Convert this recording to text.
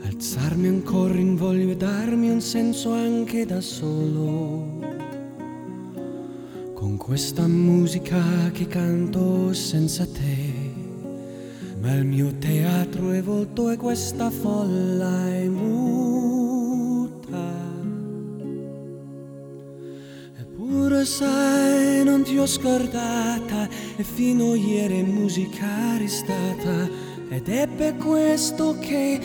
alzarmi ancora in voglia e darmi un senso anche da solo, con questa musica che canto senza te. Ma il mio teatro è volto e questa folla è muta. Eppure sai, non ti ho scordata e fino ieri musica restata. Ed è per questo che